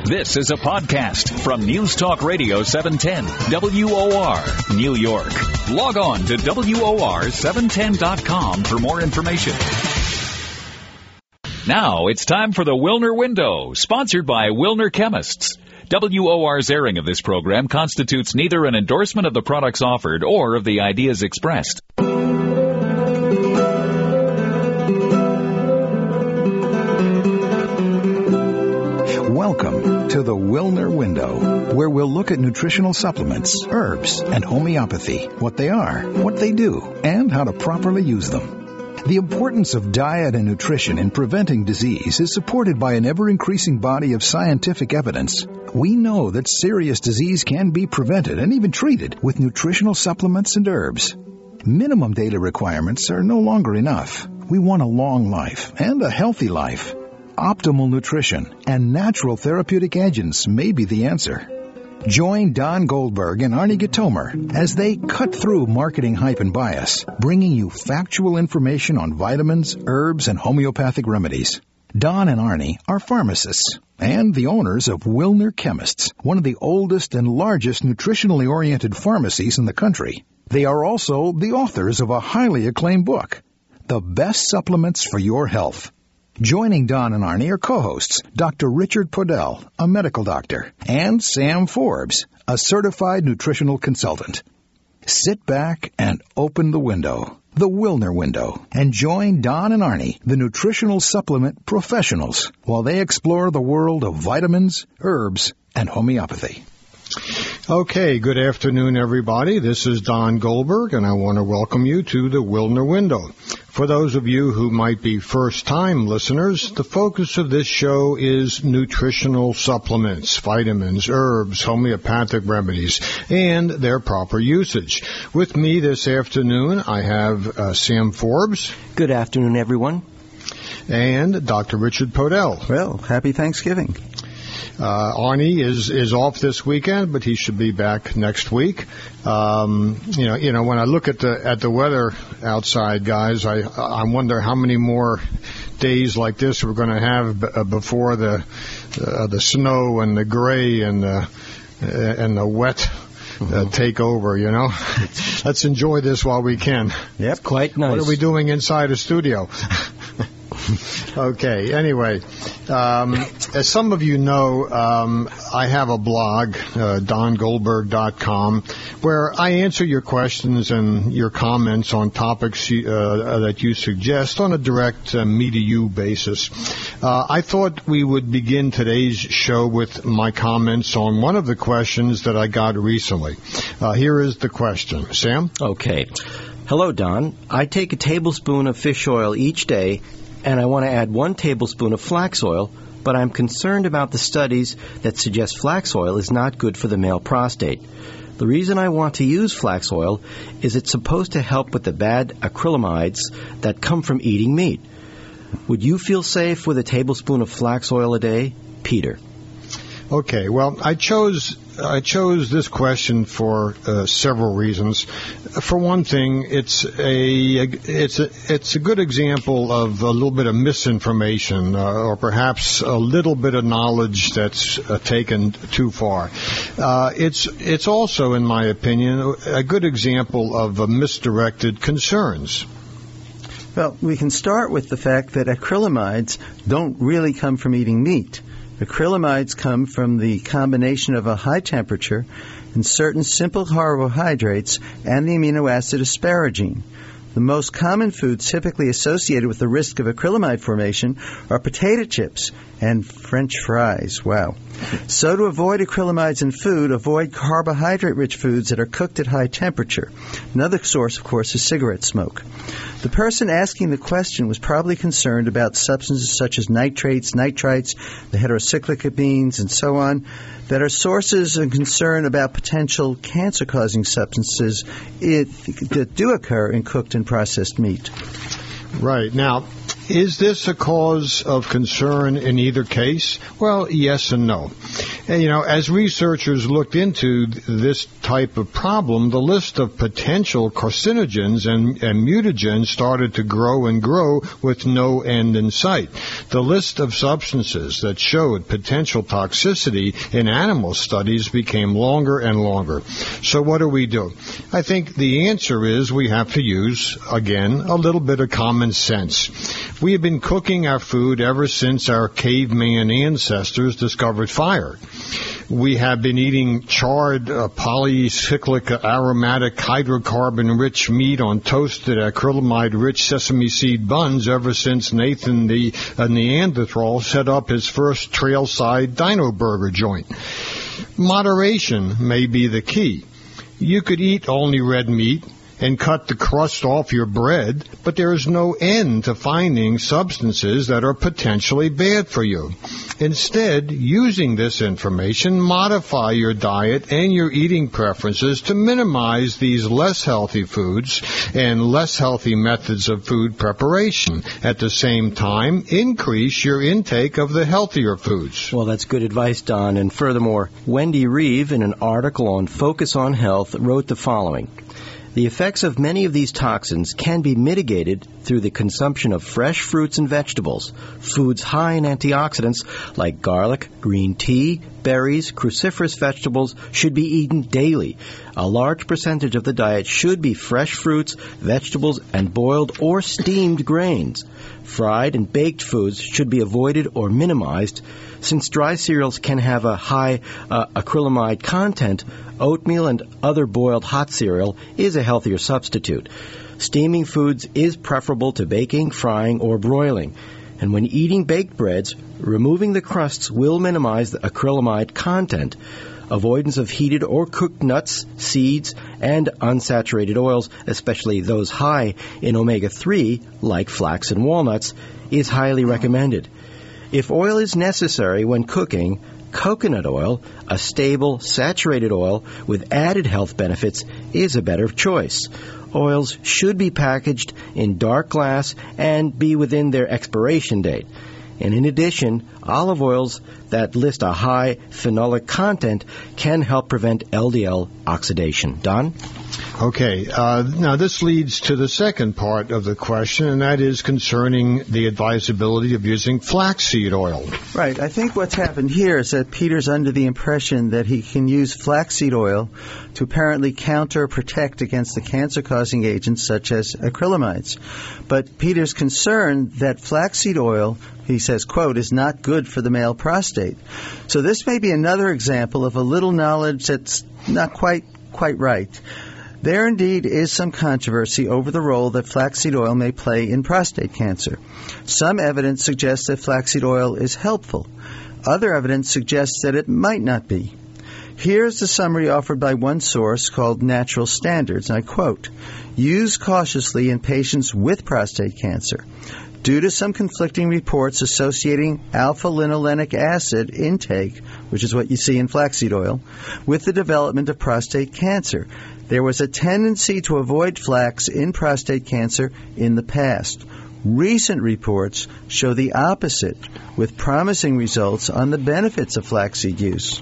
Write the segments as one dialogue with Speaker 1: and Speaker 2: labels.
Speaker 1: This is a podcast from News Talk Radio 710 WOR, New York. Log on to WOR710.com for more information. Now it's time for the Wilner Window, sponsored by Wilner Chemists. WOR's airing of this program constitutes neither an endorsement of the products offered or of the ideas expressed.
Speaker 2: Welcome to the Wilner Window, where we'll look at nutritional supplements, herbs, and homeopathy, what they are, what they do, and how to properly use them. The importance of diet and nutrition in preventing disease is supported by an ever-increasing body of scientific evidence. We know that serious disease can be prevented and even treated with nutritional supplements and herbs. Minimum data requirements are no longer enough. We want a long life and a healthy life. Optimal nutrition and natural therapeutic agents may be the answer. Join Don Goldberg and Arnie Gitomer as they cut through marketing hype and bias, bringing you factual information on vitamins, herbs, and homeopathic remedies. Don and Arnie are pharmacists and the owners of Wilner Chemists, one of the oldest and largest nutritionally oriented pharmacies in the country. They are also the authors of a highly acclaimed book, The Best Supplements for Your Health. Joining Don and Arnie are co-hosts Dr. Richard Podell, a medical doctor, and Sam Forbes, a certified nutritional consultant. Sit back and open the window, the Wilner Window, and join Don and Arnie, the nutritional supplement professionals, while they explore the world of vitamins, herbs, and homeopathy.
Speaker 3: Okay, good afternoon, everybody. This is Don Goldberg, and I want to welcome you to the Wilner Window. For those of you who might be first-time listeners, the focus of this show is nutritional supplements, vitamins, herbs, homeopathic remedies, and their proper usage. With me this afternoon, I have Sam Forbes.
Speaker 4: Good afternoon, everyone.
Speaker 3: And Dr. Richard Podell.
Speaker 5: Well, happy Thanksgiving.
Speaker 3: Arnie is off this weekend, but he should be back next week. When I look at the weather outside, guys, I wonder how many more days like this we're going to have before the snow and the gray and the wet take over. Let's enjoy this while we can.
Speaker 4: Yep, quite nice.
Speaker 3: What are we doing inside a studio? Okay, anyway, as some of you know, I have a blog, dongoldberg.com, where I answer your questions and your comments on topics that you suggest on a direct me-to-you basis. I thought we would begin today's show with my comments on one of the questions that I got recently. Here is the question. Sam?
Speaker 4: Okay. Hello, Don. I take a tablespoon of fish oil each day, and I want to add 1 tablespoon of flax oil, but I'm concerned about the studies that suggest flax oil is not good for the male prostate. The reason I want to use flax oil is it's supposed to help with the bad acrylamides that come from eating meat. Would you feel safe with a tablespoon of flax oil a day? Peter.
Speaker 3: Okay, well, I chose this question for several reasons. For one thing, it's a good example of a little bit of misinformation, or perhaps a little bit of knowledge that's taken too far. It's also, in my opinion, a good example of misdirected concerns.
Speaker 5: Well, we can start with the fact that acrylamides don't really come from eating meat. Acrylamides come from the combination of a high temperature and certain simple carbohydrates and the amino acid asparagine. The most common foods typically associated with the risk of acrylamide formation are potato chips and French fries. Wow. So to avoid acrylamides in food, avoid carbohydrate-rich foods that are cooked at high temperature. Another source, of course, is cigarette smoke. The person asking the question was probably concerned about substances such as nitrates, nitrites, the heterocyclic and so on, that are sources of concern about potential cancer-causing substances that do occur in cooked and processed meat.
Speaker 3: Right. Now, is this a cause of concern in either case? Well, yes and no. And, as researchers looked into this type of problem, the list of potential carcinogens and mutagens started to grow and grow with no end in sight. The list of substances that showed potential toxicity in animal studies became longer and longer. So what do we do? I think the answer is we have to use, again, a little bit of common sense. We have been cooking our food ever since our caveman ancestors discovered fire. We have been eating charred, polycyclic, aromatic, hydrocarbon-rich meat on toasted, acrylamide-rich sesame seed buns ever since Nathan the Neanderthal set up his first trailside dino burger joint. Moderation may be the key. You could eat only red meat and cut the crust off your bread, but there is no end to finding substances that are potentially bad for you. Instead, using this information, modify your diet and your eating preferences to minimize these less healthy foods and less healthy methods of food preparation. At the same time, increase your intake of the healthier foods.
Speaker 4: Well, that's good advice, Don. And furthermore, Wendy Reeve, in an article on Focus on Health, wrote the following. The effects of many of these toxins can be mitigated through the consumption of fresh fruits and vegetables, foods high in antioxidants like garlic, green tea, berries, cruciferous vegetables should be eaten daily. A large percentage of the diet should be fresh fruits, vegetables, and boiled or steamed grains. Fried and baked foods should be avoided or minimized. Since dry cereals can have a high acrylamide content, oatmeal and other boiled hot cereal is a healthier substitute. Steaming foods is preferable to baking, frying, or broiling. And when eating baked breads, removing the crusts will minimize the acrylamide content. Avoidance of heated or cooked nuts, seeds, and unsaturated oils, especially those high in omega-3, like flax and walnuts, is highly recommended. If oil is necessary when cooking, coconut oil, a stable, saturated oil with added health benefits, is a better choice. Oils should be packaged in dark glass and be within their expiration date. And in addition, olive oils that list a high phenolic content can help prevent LDL oxidation. Don?
Speaker 3: Okay, now this leads to the second part of the question, and that is concerning the advisability of using flaxseed oil.
Speaker 5: Right. I think what's happened here is that Peter's under the impression that he can use flaxseed oil to apparently counter or protect against the cancer-causing agents such as acrylamides. But Peter's concerned that flaxseed oil, he says, quote, is not good for the male prostate. So this may be another example of a little knowledge that's not quite right. There indeed is some controversy over the role that flaxseed oil may play in prostate cancer. Some evidence suggests that flaxseed oil is helpful. Other evidence suggests that it might not be. Here's the summary offered by one source called Natural Standards. I quote, "Use cautiously in patients with prostate cancer. Due to some conflicting reports associating alpha-linolenic acid intake, which is what you see in flaxseed oil, with the development of prostate cancer, there was a tendency to avoid flax in prostate cancer in the past. Recent reports show the opposite, with promising results on the benefits of flaxseed use."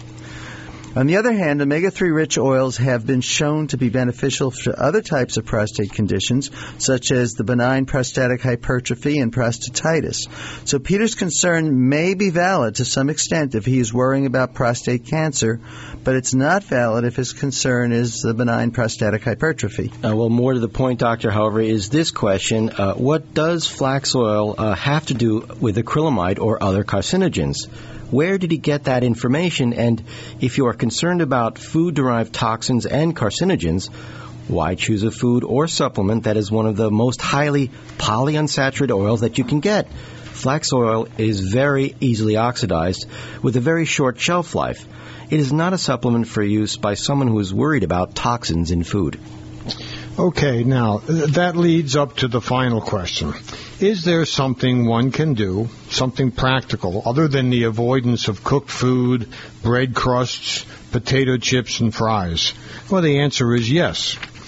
Speaker 5: On the other hand, omega-3-rich oils have been shown to be beneficial for other types of prostate conditions, such as the benign prostatic hypertrophy and prostatitis. So Peter's concern may be valid to some extent if he is worrying about prostate cancer, but it's not valid if his concern is the benign prostatic hypertrophy.
Speaker 4: Well, more to the point, Doctor, however, is this question. What does flax oil have to do with acrylamide or other carcinogens? Where did he get that information? And if you are concerned about food-derived toxins and carcinogens, why choose a food or supplement that is one of the most highly polyunsaturated oils that you can get? Flax oil is very easily oxidized with a very short shelf life. It is not a supplement for use by someone who is worried about toxins in food.
Speaker 3: Okay, now, that leads up to the final question. Is there something one can do, something practical, other than the avoidance of cooked food, bread crusts, potato chips, and fries? Well, the answer is yes.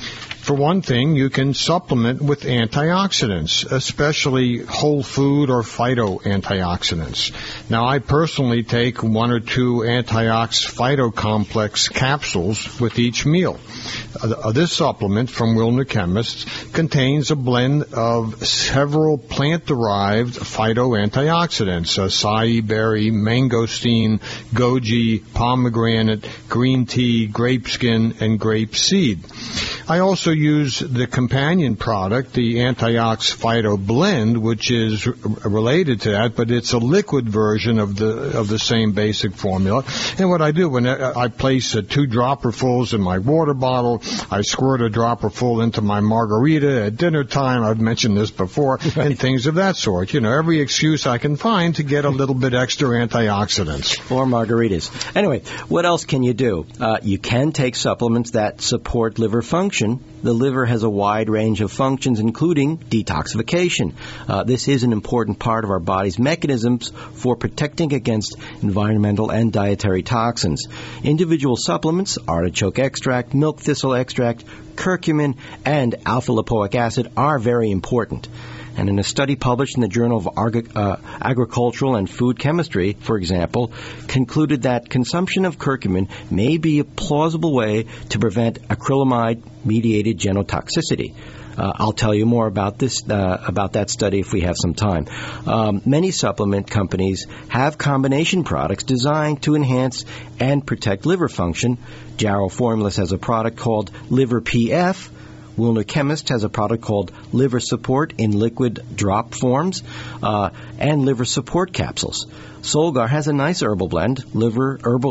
Speaker 3: For one thing, you can supplement with antioxidants, especially whole food or phytoantioxidants. Now, I personally take 1 or 2 Antiox Phytocomplex capsules with each meal. This supplement from Wilner Chemists contains a blend of several plant-derived phytoantioxidants, acai berry, mangosteen, goji, pomegranate, green tea, grape skin, and grape seed. I also use the companion product, the Antiox Phyto Blend, which is related to that, but it's a liquid version of the same basic formula. And what I do, when I place 2 dropperfuls in my water bottle, I squirt a dropperful into my margarita at dinner time. I've mentioned this before, and things of that sort. You know, every excuse I can find to get a little bit extra antioxidants.
Speaker 4: Or margaritas. Anyway, what else can you do? You can take supplements that support liver function. The liver has a wide range of functions, including detoxification. This is an important part of our body's mechanisms for protecting against environmental and dietary toxins. Individual supplements, artichoke extract, milk thistle extract, curcumin, and alpha-lipoic acid are very important. And in a study published in the Journal of Agricultural and Food Chemistry, for example, concluded that consumption of curcumin may be a plausible way to prevent acrylamide-mediated genotoxicity. I'll tell you more about that study if we have some time. Many supplement companies have combination products designed to enhance and protect liver function. Jarrow Formulas has a product called Liver PF. Wilner Chemist has a product called Liver Support in liquid drop forms, and Liver Support capsules. Solgar has a nice herbal blend, herbal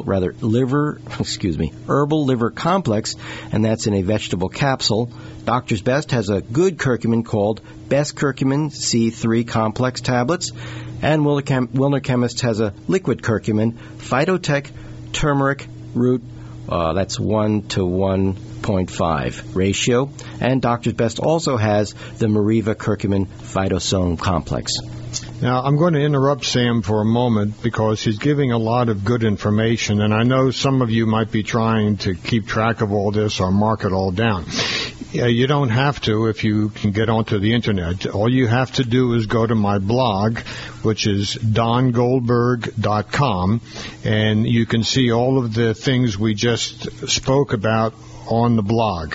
Speaker 4: liver complex, and that's in a vegetable capsule. Doctor's Best has a good curcumin called Best Curcumin C3 complex tablets, and Wilner Chemist has a liquid curcumin, Phytotech turmeric root. That's 1 to 1.5 ratio. And Doctor's Best also has the Mariva Curcumin Phytosome Complex.
Speaker 3: Now, I'm going to interrupt Sam for a moment because he's giving a lot of good information, and I know some of you might be trying to keep track of all this or mark it all down. You don't have to if you can get onto the Internet. All you have to do is go to my blog, which is dongoldberg.com, and you can see all of the things we just spoke about on the blog.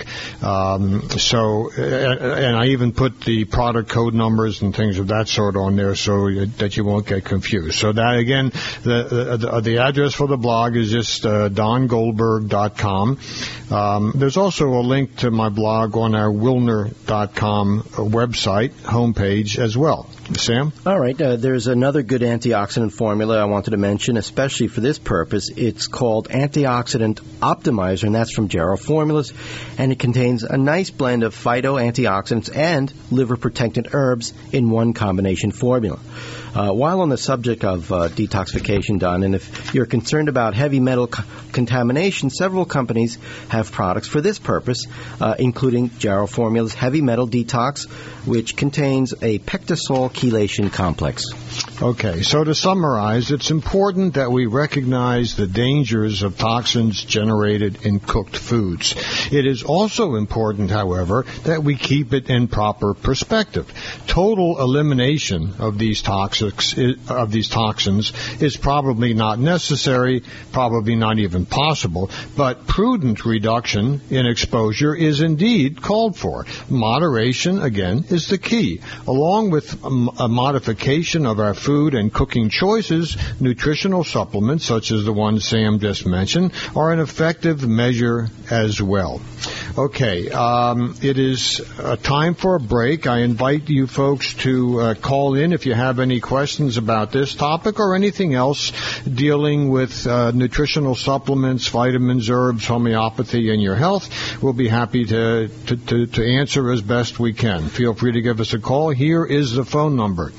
Speaker 3: And I even put the product code numbers and things of that sort on there so that you won't get confused. So that, again, the address for the blog is just dongoldberg.com. There's also a link to my blog on our Wilner.com website homepage as well. Sam?
Speaker 4: All right. There's another good antioxidant formula I wanted to mention, especially for this purpose. It's called Antioxidant Optimizer, and that's from Jarrow Formulas, and it contains a nice blend of phytoantioxidants and liver-protectant herbs in one combination formula. While on the subject of detoxification, Don, and if you're concerned about heavy metal contamination, several companies have products for this purpose, including Jarrow Formula's Heavy Metal Detox, which contains a pectosol chelation complex.
Speaker 3: Okay, so to summarize, it's important that we recognize the dangers of toxins generated in cooked foods. It is also important, however, that we keep it in proper perspective. Total elimination of these toxins is probably not necessary, probably not even possible, but prudent reduction in exposure is indeed called for. Moderation, again, is the key. Along with a modification of our food and cooking choices, nutritional supplements, such as the ones Sam just mentioned, are an effective measure as well. Okay, it is time for a break. I invite you folks to call in if you have any questions about this topic or anything else dealing with nutritional supplements, vitamins, herbs, homeopathy, and your health. We'll be happy to answer as best we can. Feel free to give us a call. Here is the phone number,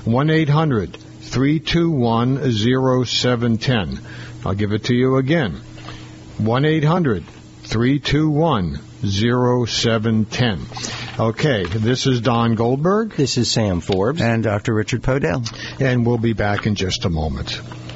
Speaker 3: 1-800-321-0710. I'll give it to you again, 1-800-321-0710. Okay, this is Don Goldberg.
Speaker 4: This is Sam Forbes.
Speaker 5: And Dr. Richard Podell.
Speaker 3: And we'll be back in just a moment.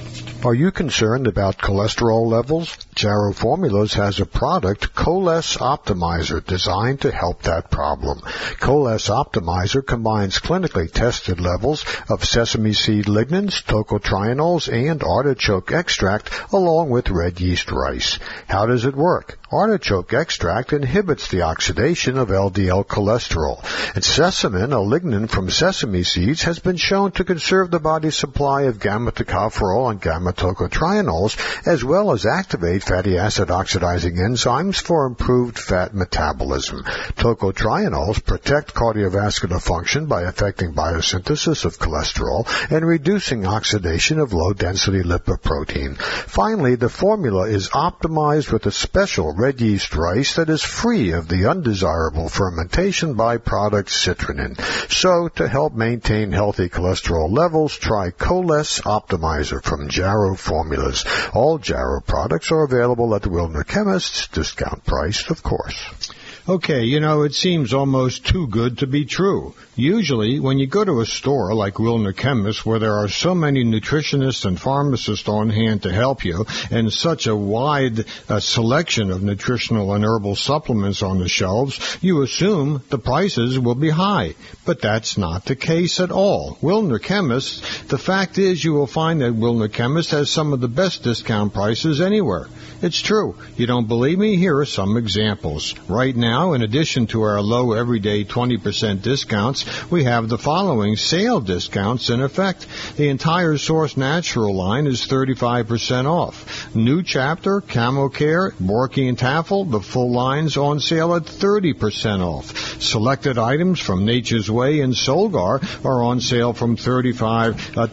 Speaker 3: Are you concerned about cholesterol levels? Jarrow Formulas has a product, Choles Optimizer, designed to help that problem. Choles Optimizer combines clinically tested levels of sesame seed lignans, tocotrienols, and artichoke extract along with red yeast rice. How does it work? Artichoke extract inhibits the oxidation of LDL cholesterol. And sesamin, a lignan from sesame seeds, has been shown to conserve the body's supply of gamma-tocopherol and gamma-tocotrienols, as well as activate fatty acid oxidizing enzymes for improved fat metabolism. Tocotrienols protect cardiovascular function by affecting biosynthesis of cholesterol and reducing oxidation of low-density lipoprotein. Finally, the formula is optimized with a special red yeast rice that is free of the undesirable fermentation byproduct citrinin. So, to help maintain healthy cholesterol levels, try Choles Optimizer from Jarrow Formulas. All Jarrow products are available at the Wilner Chemists, discount priced, of course. Okay, it seems almost too good to be true. Usually, when you go to a store like Wilner Chemists, where there are so many nutritionists and pharmacists on hand to help you, and such a wide selection of nutritional and herbal supplements on the shelves, you assume the prices will be high. But that's not the case at all. Wilner Chemists, the fact is you will find that Wilner Chemists has some of the best discount prices anywhere. It's true. You don't believe me? Here are some examples. Right now, in addition to our low everyday 20% discounts, we have the following sale discounts in effect. The entire Source Natural line is 35% off. New Chapter, Camo Care, Borky and Taffel, the full lines on sale at 30% off. Selected items from Nature's Way and Solgar are on sale from 35 to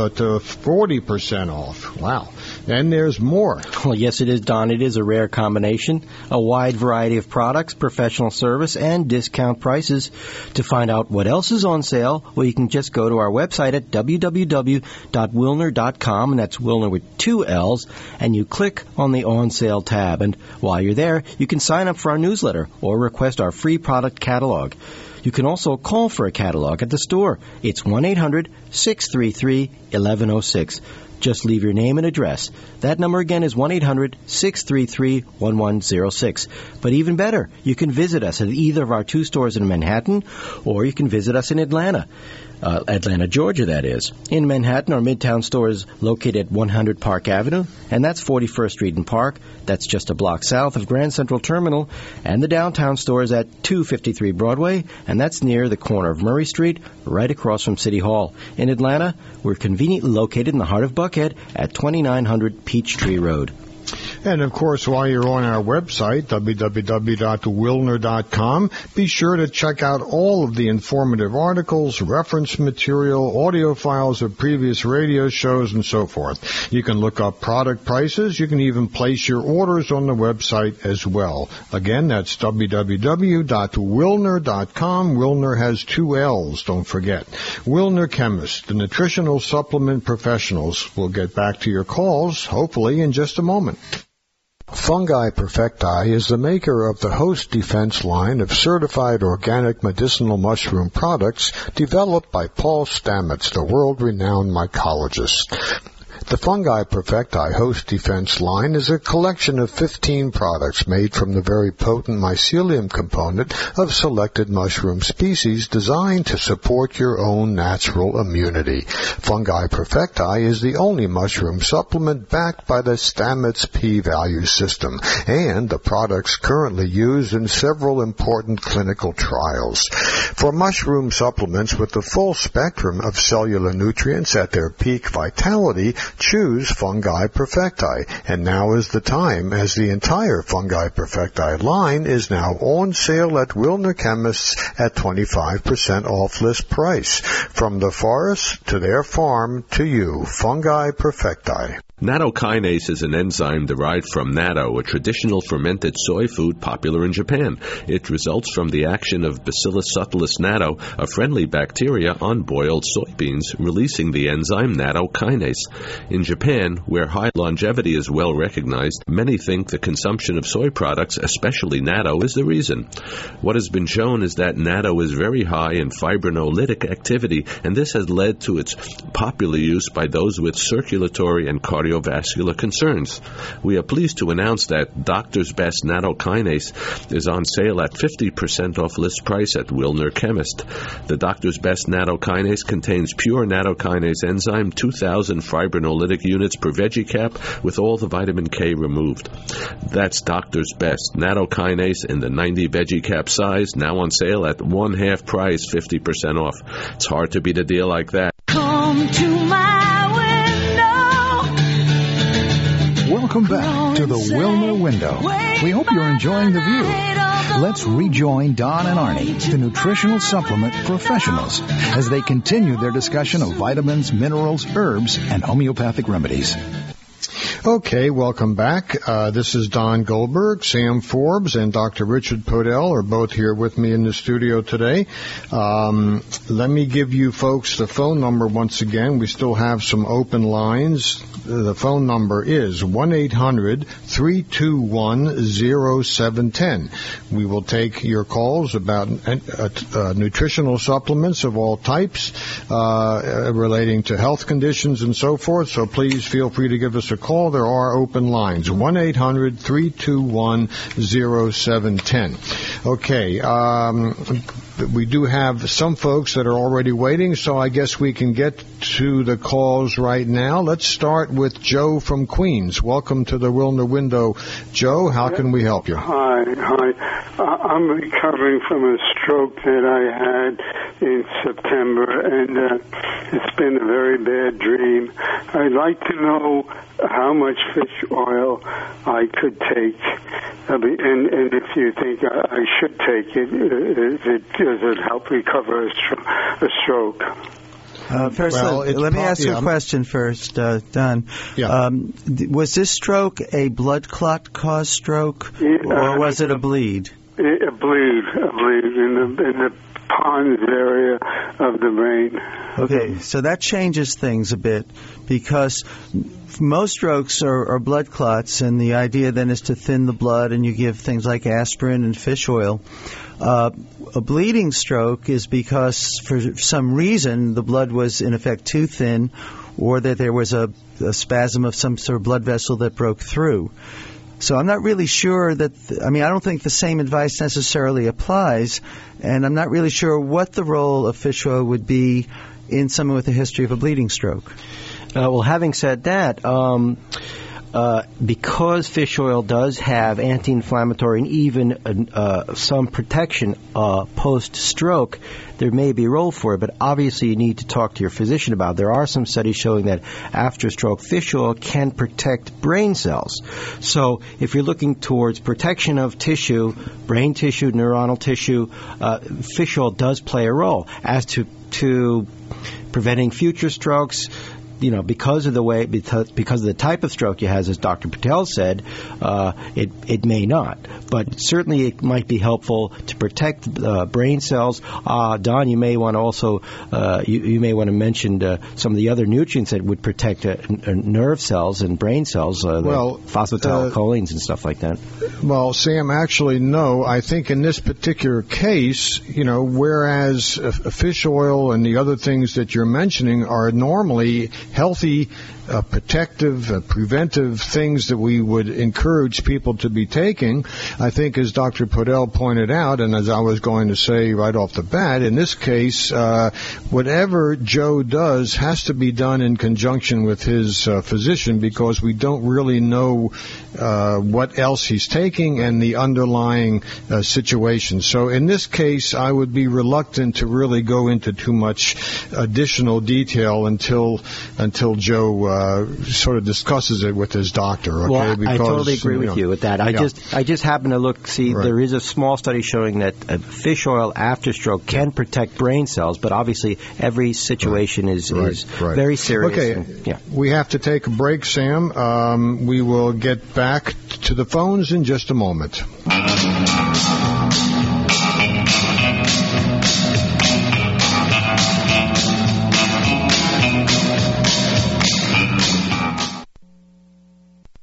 Speaker 3: 40% off. Wow. And there's more.
Speaker 4: Well, yes, it is, Don. It is a rare combination. A wide variety of products, professional service, and discount prices. To find out what else is on sale, well, you can just go to our website at www.wilner.com, and that's Wilner with 2 L's, and you click on the On Sale tab. And while you're there, you can sign up for our newsletter or request our free product catalog. You can also call for a catalog at the store. It's 1-800-633-1106. Just leave your name and address. That number again is 1-800-633-1106. But even better, you can visit us at either of our 2 stores in Manhattan, or you can visit us in Atlanta. Atlanta, Georgia, that is. In Manhattan, our Midtown store is located at 100 Park Avenue, and that's 41st Street and Park. That's just a block south of Grand Central Terminal. And the downtown store is at 253 Broadway, and that's near the corner of Murray Street, right across from City Hall. In Atlanta, we're conveniently located in the heart of Buckhead at 2900 Peachtree Road.
Speaker 3: And, of course, while you're on our website, www.wilner.com, be sure to check out all of the informative articles, reference material, audio files of previous radio shows, and so forth. You can look up product prices. You can even place your orders on the website as well. Again, that's www.wilner.com. Wilner has 2 L's, don't forget. Wilner Chemist, the nutritional supplement professionals. We'll get back to your calls, hopefully, in just a moment. Fungi Perfecti is the maker of the Host Defense line of certified organic medicinal mushroom products developed by Paul Stamets, the world-renowned mycologist. The Fungi Perfecti Host Defense line is a collection of 15 products made from the very potent mycelium component of selected mushroom species designed to support your own natural immunity. Fungi Perfecti is the only mushroom supplement backed by the Stamets p-value system, and the products currently used in several important clinical trials. For mushroom supplements with the full spectrum of cellular nutrients at their peak vitality, choose Fungi Perfecti. And now is the time, as the entire Fungi Perfecti line is now on sale at Wilner Chemists at 25% off list price. From the forest to their farm to you, Fungi Perfecti.
Speaker 6: Nattokinase is an enzyme derived from natto, a traditional fermented soy food popular in Japan. It results from the action of Bacillus subtilis natto, a friendly bacteria, on boiled soybeans, releasing the enzyme nattokinase. In Japan, where high longevity is well recognized, many think the consumption of soy products, especially natto, is the reason. What has been shown is that natto is very high in fibrinolytic activity, and this has led to its popular use by those with circulatory and cardiovascular concerns. We are pleased to announce that Doctor's Best Natto Kinase is on sale at 50% off list price at Wilner Chemist. The Doctor's Best Natto Kinase contains pure natto kinase enzyme, 2,000 fibrinolytic units per veggie cap, with all the vitamin K removed. That's Doctor's Best Natto Kinase in the 90 veggie cap size, now on sale at one-half price, 50% off. It's hard to beat a deal like that.
Speaker 7: Come to my window.
Speaker 2: Welcome back to the Wilner Window. We hope you're enjoying the view. Let's rejoin Don and Arnie, the nutritional supplement professionals, as they continue their discussion of vitamins, minerals, herbs, and homeopathic remedies.
Speaker 3: Okay, welcome back. This is Don Goldberg. Sam Forbes and Dr. Richard Podell are both here with me in the studio today. Let me give you folks the phone number once again. We still have some open lines. The phone number is 1-800-321-0710. We will take your calls about nutritional supplements of all types relating to health conditions and so forth, so please feel free to give us a call. There are open lines, 1-800-321-0710. Okay, we do have some folks that are already waiting, so I guess we can get to the calls right now. Let's start with Joe from Queens. Welcome to the Wilner Window. Joe, how can we help you?
Speaker 8: Hi. I'm recovering from a stroke that I had in September, and it's been a very bad dream. I'd like to know how much fish oil I could take, and if you think I should take it, does it help recover a stroke?
Speaker 5: First, let me ask you a question first, Don.
Speaker 3: Yeah.
Speaker 5: Was this stroke a blood clot caused stroke, or was it a bleed?
Speaker 8: A bleed in the pons area of the brain.
Speaker 5: Okay, so that changes things a bit, because most strokes are blood clots, and the idea then is to thin the blood, and you give things like aspirin and fish oil. A bleeding stroke is because, for some reason, the blood was in effect too thin, or that there was a spasm of some sort of blood vessel that broke through. So I'm not really sure that, I don't think the same advice necessarily applies, and I'm not really sure what the role of fish oil would be in someone with a history of a bleeding stroke.
Speaker 4: Well, having said that, because fish oil does have anti-inflammatory and even some protection post-stroke, there may be a role for it, but obviously you need to talk to your physician about it. There are some studies showing that after stroke, fish oil can protect brain cells. So if you're looking towards protection of tissue, brain tissue, neuronal tissue, fish oil does play a role. As to preventing future strokes, because of the type of stroke you have, as Dr. Patel said, it may not. But certainly it might be helpful to protect brain cells. Don, you may want to also you may want to mention some of the other nutrients that would protect nerve cells and brain cells, phosphatidylcholines and stuff like that.
Speaker 3: Well, Sam, actually, no. I think in this particular case, whereas fish oil and the other things that you're mentioning are normally healthy, protective, preventive things that we would encourage people to be taking, I think, as Dr. Podell pointed out, and as I was going to say right off the bat, in this case, whatever Joe does has to be done in conjunction with his physician, because we don't really know what else he's taking and the underlying situation. So in this case, I would be reluctant to really go into too much additional detail until Joe sort of discusses it with his doctor. Okay?
Speaker 4: Well,
Speaker 3: because,
Speaker 4: I totally agree with you with that.
Speaker 3: Yeah.
Speaker 4: I just happen to look. See,
Speaker 3: right.
Speaker 4: There is a small study showing that fish oil after stroke can protect brain cells, but obviously every situation is very serious.
Speaker 3: Okay, we have to take a break, Sam. We will get back to the phones in just a moment.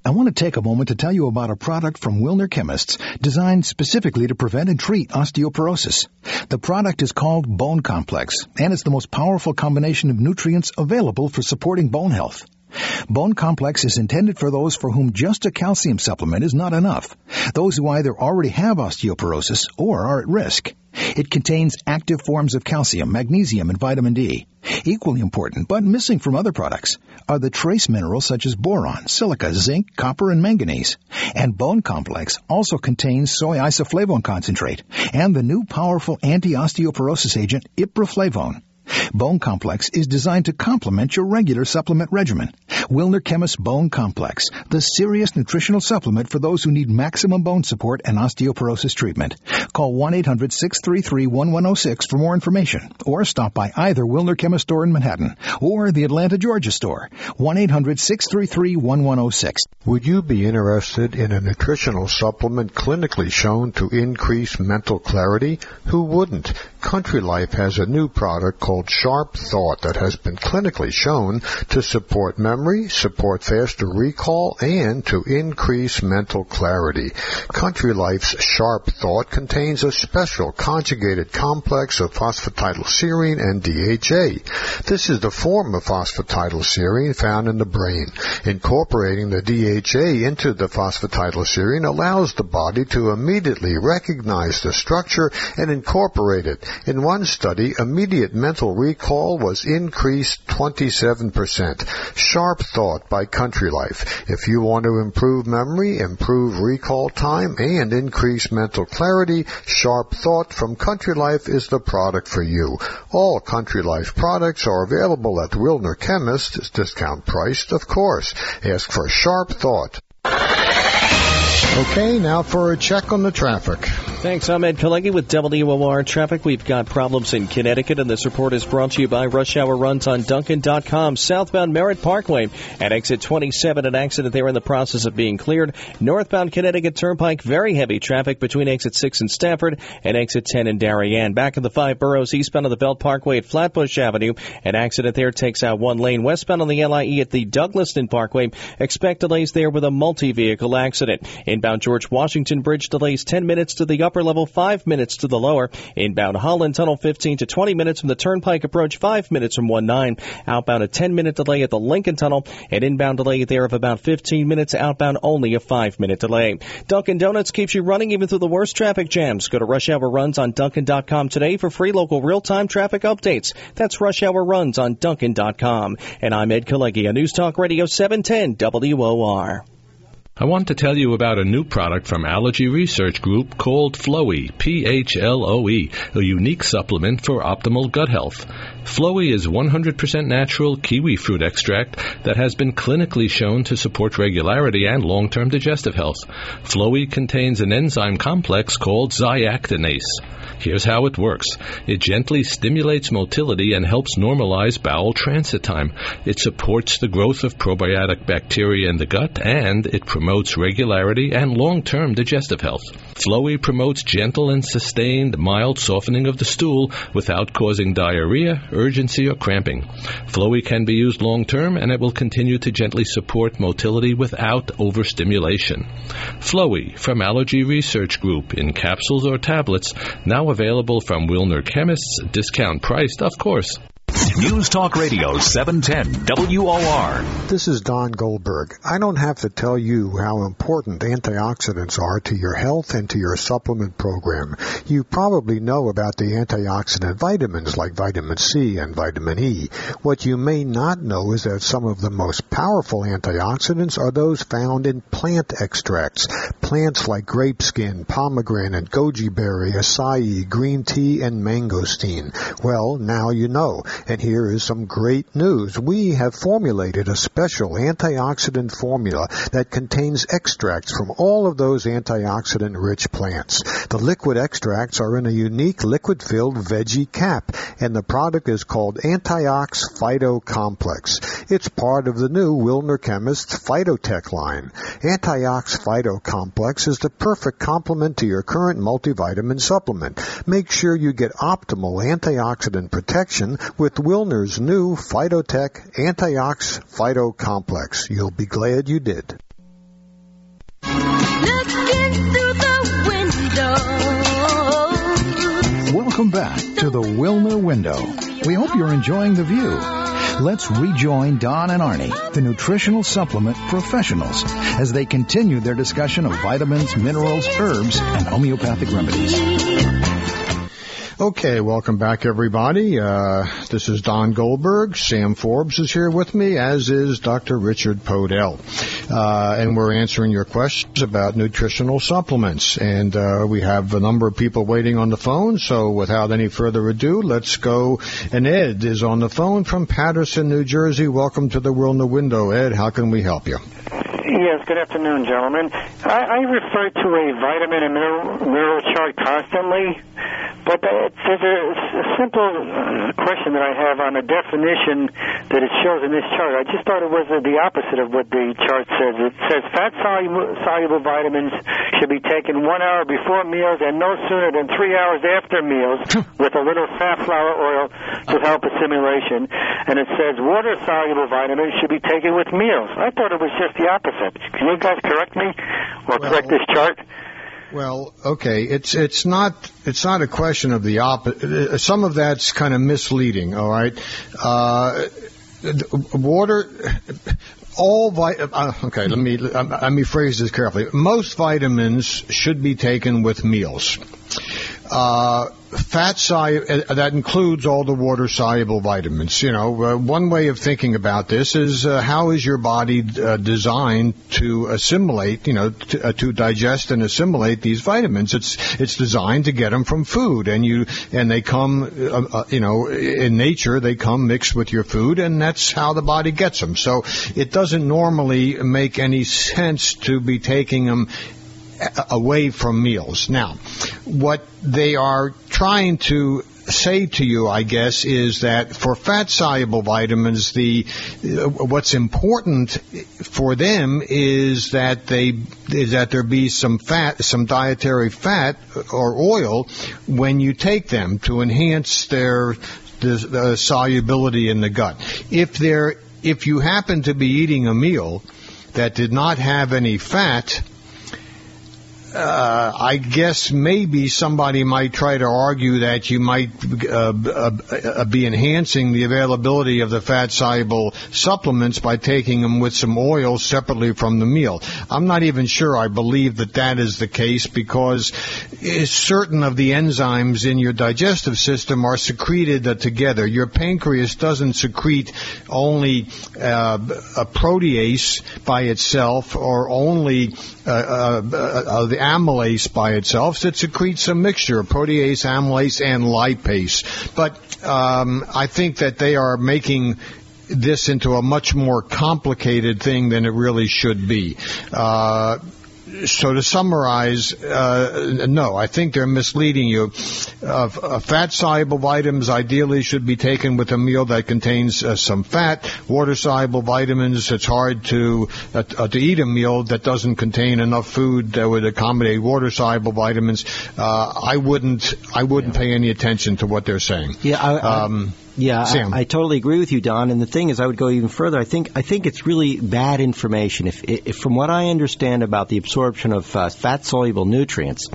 Speaker 2: I want to take a moment to tell you about a product from Wilner Chemists designed specifically to prevent and treat osteoporosis. The product is called Bone Complex, and it's the most powerful combination of nutrients available for supporting bone health. Bone Complex is intended for those for whom just a calcium supplement is not enough, those who either already have osteoporosis or are at risk. It contains active forms of calcium, magnesium, and vitamin D. Equally important, but missing from other products, are the trace minerals such as boron, silica, zinc, copper, and manganese. And Bone Complex also contains soy isoflavone concentrate and the new powerful anti-osteoporosis agent iproflavone. Bone Complex is designed to complement your regular supplement regimen. Wilner Chemist Bone Complex, the serious nutritional supplement for those who need maximum bone support and osteoporosis treatment. Call 1-800-633-1106 for more information, or stop by either Wilner Chemist store in Manhattan or the Atlanta, Georgia store, 1-800-633-1106.
Speaker 3: Would you be interested in a nutritional supplement clinically shown to increase mental clarity? Who wouldn't? Country Life has a new product called Sharp Thought that has been clinically shown to support memory, support faster recall, and to increase mental clarity. Country Life's Sharp Thought contains a special conjugated complex of phosphatidylserine and DHA. This is the form of phosphatidylserine found in the brain. Incorporating the DHA into the phosphatidylserine allows the body to immediately recognize the structure and incorporate it. In one study, immediate mental recall was increased 27%. Sharp Thought by Country Life. If you want to improve memory, improve recall time, and increase mental clarity, Sharp Thought from Country Life is the product for you. All Country Life products are available at Wilner Chemist. It's discount priced, of course. Ask for Sharp Thought. Okay, now for a check on the traffic.
Speaker 9: Thanks, I'm Ed Kalegi with WOR Traffic. We've got problems in Connecticut, and this report is brought to you by Rush Hour Runs on Dunkin.com. Southbound Merritt Parkway at exit 27, an accident there in the process of being cleared. Northbound Connecticut Turnpike, very heavy traffic between exit 6 in Stafford and exit 10 in Darien. Back in the 5 boroughs, eastbound of the Belt Parkway at Flatbush Avenue, an accident there takes out one lane. Westbound on the LIE at the Douglaston Parkway, expect delays there with a multi-vehicle accident. Inbound George Washington Bridge delays 10 minutes to the upper level, 5 minutes to the lower. Inbound Holland Tunnel 15 to 20 minutes from the Turnpike approach, 5 minutes from 19. Outbound a 10-minute delay at the Lincoln Tunnel. An inbound delay there of about 15 minutes. Outbound only a 5-minute delay. Dunkin' Donuts keeps you running even through the worst traffic jams. Go to Rush Hour Runs on Dunkin.com today for free local real-time traffic updates. That's Rush Hour Runs on Dunkin.com. And I'm Ed Kalegi on News Talk Radio 710 WOR.
Speaker 6: I want to tell you about a new product from Allergy Research Group called Floe, P-H-L-O-E, a unique supplement for optimal gut health. Floe is 100% natural kiwi fruit extract that has been clinically shown to support regularity and long-term digestive health. Floe contains an enzyme complex called zyactinase. Here's how it works. It gently stimulates motility and helps normalize bowel transit time. It supports the growth of probiotic bacteria in the gut, and it promotes regularity and long-term digestive health. Floe promotes gentle and sustained mild softening of the stool without causing diarrhea, urgency, or cramping. Floe can be used long-term, and it will continue to gently support motility without overstimulation. Floe from Allergy Research Group in capsules or tablets, now available from Wilner Chemists, discount priced, of course.
Speaker 1: News Talk Radio 710 WOR.
Speaker 3: This is Don Goldberg. I don't have to tell you how important antioxidants are to your health and to your supplement program. You probably know about the antioxidant vitamins like vitamin C and vitamin E. What you may not know is that some of the most powerful antioxidants are those found in plant extracts. Plants like grape skin, pomegranate, goji berry, acai, green tea, and mangosteen. Well, now you know. And here is some great news. We have formulated a special antioxidant formula that contains extracts from all of those antioxidant-rich plants. The liquid extracts are in a unique liquid-filled veggie cap, and the product is called Antiox Phyto Complex. It's part of the new Wilner Chemists Phytotech line. Antiox Phyto Complex is the perfect complement to your current multivitamin supplement. Make sure you get optimal antioxidant protection with Wilner's new Phytotech Antiox Phyto Complex. You'll be glad you did.
Speaker 2: Welcome back to the Wilner Window. We hope you're enjoying the view. Let's rejoin Don and Arnie, the nutritional supplement professionals, as they continue their discussion of vitamins, minerals, herbs, and homeopathic remedies.
Speaker 3: Okay, welcome back, everybody. This is Don Goldberg. Sam Forbes is here with me, as is Dr. Richard Podell. And we're answering your questions about nutritional supplements. And we have a number of people waiting on the phone, so without any further ado, let's go. And Ed is on the phone from Patterson, New Jersey. Welcome to the Wilner Window. Ed, how can we help you?
Speaker 10: Yes, good afternoon, gentlemen. I refer to a vitamin and mineral chart constantly, but there's a simple question that I have on the definition that it shows in this chart. I just thought it was the opposite of what the chart says. It says fat-soluble vitamins should be taken 1 hour before meals and no sooner than 3 hours after meals with a little safflower oil to help assimilation. And it says water-soluble vitamins should be taken with meals. I thought it was just the opposite. Can you guys correct me or correct this chart?
Speaker 3: Well, okay, it's not a question of the opposite. Some of that's kind of misleading. All right, water. Okay, let me phrase this carefully. Most vitamins should be taken with meals. That includes all the water-soluble vitamins. One way of thinking about this is how is your body designed to assimilate, to digest and assimilate these vitamins? It's designed to get them from food, and they come, in nature they come mixed with your food, and that's how the body gets them. So it doesn't normally make any sense to be taking them away from meals. Now, what they are trying to say to you, I guess, is that for fat-soluble vitamins, what's important for them is that there be some dietary fat or oil when you take them to enhance the solubility in the gut. If you happen to be eating a meal that did not have any fat, I guess maybe somebody might try to argue that you might be enhancing the availability of the fat-soluble supplements by taking them with some oil separately from the meal. I'm not even sure I believe that is the case, because certain of the enzymes in your digestive system are secreted together. Your pancreas doesn't secrete only a protease by itself or only the amylase by itself. It secretes a mixture of protease, amylase, and lipase. But I think that they are making this into a much more complicated thing than it really should be. So to summarize, no, I think they're misleading you. Fat-soluble vitamins ideally should be taken with a meal that contains some fat. Water-soluble vitamins, it's hard to eat a meal that doesn't contain enough food that would accommodate water-soluble vitamins. I wouldn't pay any attention to what they're saying.
Speaker 4: Yeah,
Speaker 3: Sam.
Speaker 4: I totally agree with you, Don. And the thing is, I would go even further. I think it's really bad information. If from what I understand about the absorption of fat-soluble nutrients,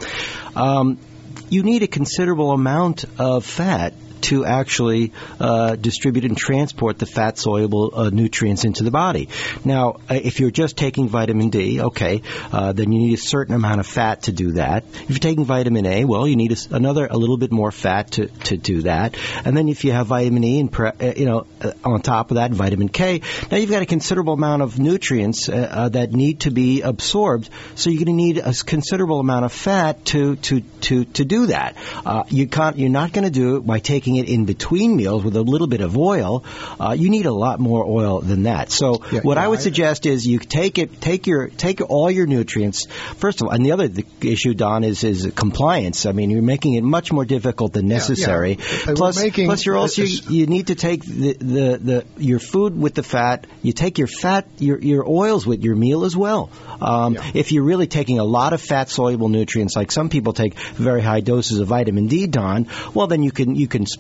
Speaker 4: you need a considerable amount of fat to actually distribute and transport the fat-soluble nutrients into the body. Now, if you're just taking vitamin D, okay, then you need a certain amount of fat to do that. If you're taking vitamin A, well, you need a little bit more fat to do that. And then if you have vitamin E and on top of that, vitamin K, now you've got a considerable amount of nutrients that need to be absorbed. So you're going to need a considerable amount of fat to do that. You're not going to do it by taking it in between meals with a little bit of oil. You need a lot more oil than that. So what I would suggest is you take all your nutrients. First of all, and the other issue, Don, is compliance. I mean, you're making it much more difficult than necessary. Plus, you're also you need to take your food with the fat. You take your oils with your meal as well. If you're really taking a lot of fat-soluble nutrients, like some people take very high doses of vitamin D, Don, well, then you can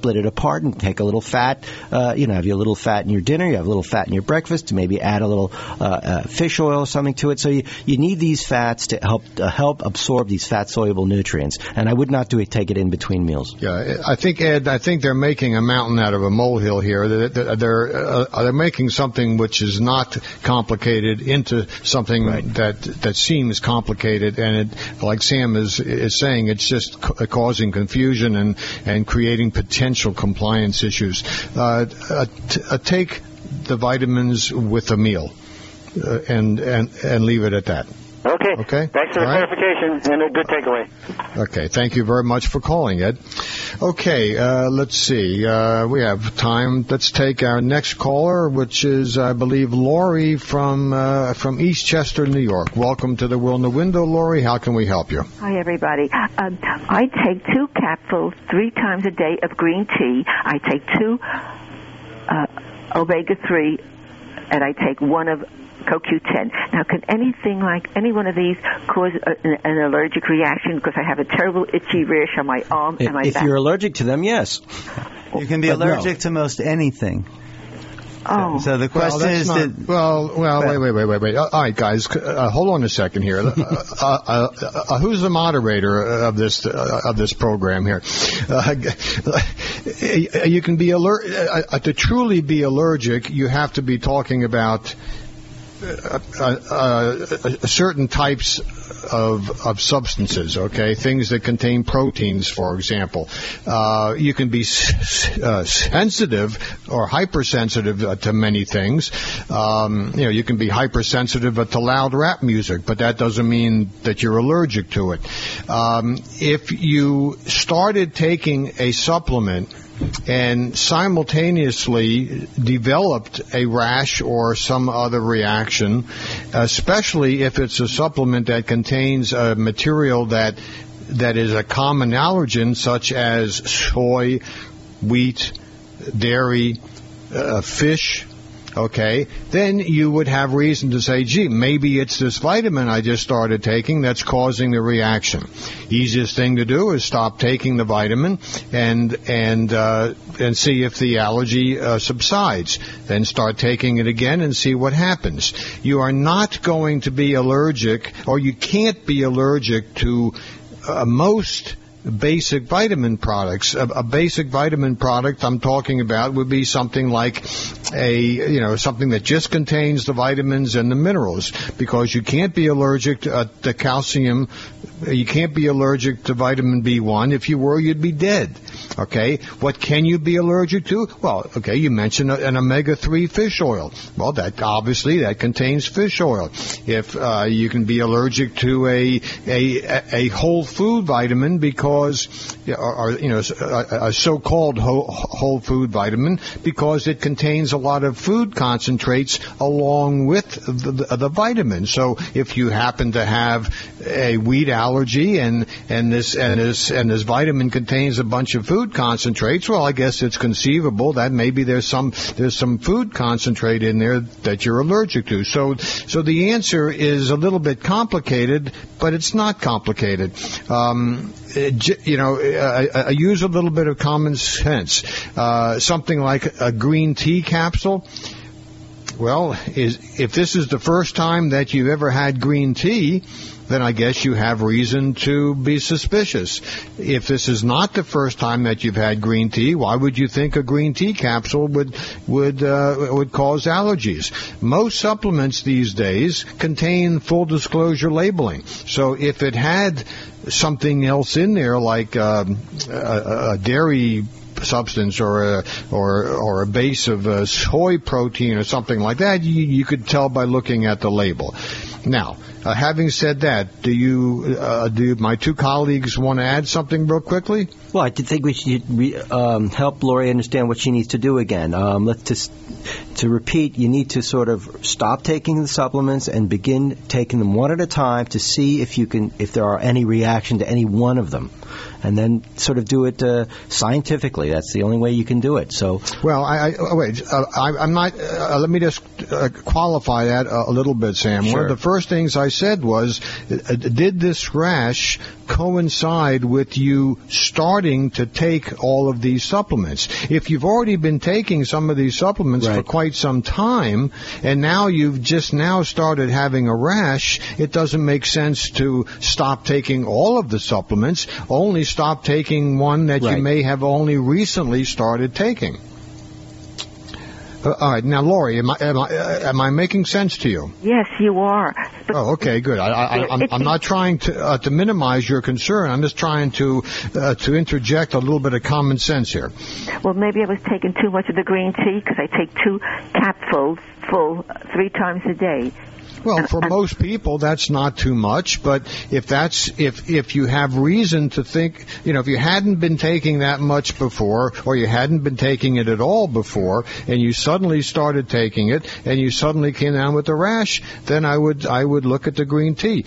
Speaker 4: split it apart and take a little fat. Have you a little fat in your dinner, you have a little fat in your breakfast, maybe add a little fish oil or something to it. So you need these fats to help absorb these fat-soluble nutrients. And I would not take it in between meals.
Speaker 3: Yeah, I think, Ed, they're making a mountain out of a molehill here. They're making something which is not complicated into something that seems complicated, and like Sam is saying, it's just causing confusion and creating potential compliance issues. Take the vitamins with a meal, and leave it at that.
Speaker 10: Okay. Thanks for the clarification and a good takeaway.
Speaker 3: Okay. Thank you very much for calling, Ed. Okay. Let's see. We have time. Let's take our next caller, which is, I believe, Lori from Eastchester, New York. Welcome to the Wilner Window, Lori. How can we help you?
Speaker 11: Hi, everybody. I take 2 capsules 3 times a day of green tea. I take 2 omega-3, and I take 1 of CoQ10. Now, can anything like any one of these cause an allergic reaction? Because I have a terrible itchy rash on my arm and my back.
Speaker 4: If you're allergic to them, yes.
Speaker 5: You can be allergic to most anything.
Speaker 11: Oh.
Speaker 5: So the question is
Speaker 3: wait. All right, guys, hold on a second here. Who's the moderator of this program here? You can be to truly be allergic, you have to be talking about certain types of substances, okay? Things that contain proteins, for example. You can be sensitive or hypersensitive to many things. You can be hypersensitive to loud rap music, but that doesn't mean that you're allergic to it. If you started taking a supplement and simultaneously developed a rash or some other reaction, especially if it's a supplement that contains a material that is a common allergen, such as soy, wheat, dairy, fish, okay, then you would have reason to say, gee, maybe it's this vitamin I just started taking that's causing the reaction. Easiest thing to do is stop taking the vitamin and see if the allergy subsides. Then start taking it again and see what happens. You are not going to be allergic, or you can't be allergic to most basic vitamin products. A basic vitamin product I'm talking about would be something like something that just contains the vitamins and the minerals, because you can't be allergic to calcium. You can't be allergic to vitamin B1. If you were, you'd be dead. Okay? What can you be allergic to? Well, okay, you mentioned an omega-3 fish oil. Well, that contains fish oil. If you can be allergic to a whole food vitamin because a so-called whole food vitamin, because it contains a lot of food concentrates along with the vitamin. So if you happen to have a wheat allergy and this vitamin contains a bunch of food concentrates, well, I guess it's conceivable that maybe there's some food concentrate in there that you're allergic to. So the answer is a little bit complicated, but it's not complicated. Use a little bit of common sense. Something like a green tea capsule. Well, if this is the first time that you've ever had green tea, then I guess you have reason to be suspicious. If this is not the first time that you've had green tea, why would you think a green tea capsule would cause allergies? Most supplements these days contain full disclosure labeling. So if it had something else in there, like a dairy substance or a base of soy protein or something like that, you could tell by looking at the label. Now, having said that, do my two colleagues want to add something real quickly?
Speaker 4: Well, I think we should help Lori understand what she needs to do again. To repeat, you need to sort of stop taking the supplements and begin taking them one at a time to see if there are any reaction to any one of them, and then sort of do it scientifically. That's the only way you can do it. So,
Speaker 3: well, I'm not. Let me just qualify that a little bit, Sam.
Speaker 4: Sure.
Speaker 3: One of the first things I said was, did this rash coincide with you starting to take all of these supplements? If you've already been taking some of these supplements for quite some time, and now you've just now started having a rash, it doesn't make sense to stop taking all of the supplements, only stop taking one that you may have only recently started taking. All right, now, Lori, am I making sense to you?
Speaker 11: Yes, you are. But
Speaker 3: okay, good. I'm not trying to minimize your concern. I'm just trying to interject a little bit of common sense here.
Speaker 11: Well, maybe I was taking too much of the green tea because I take 2 capfuls full 3 times a day.
Speaker 3: Well, for most people, that's not too much. But if you have reason to think, if you hadn't been taking that much before, or you hadn't been taking it at all before, and you suddenly started taking it, and you suddenly came down with a rash, then I would look at the green tea.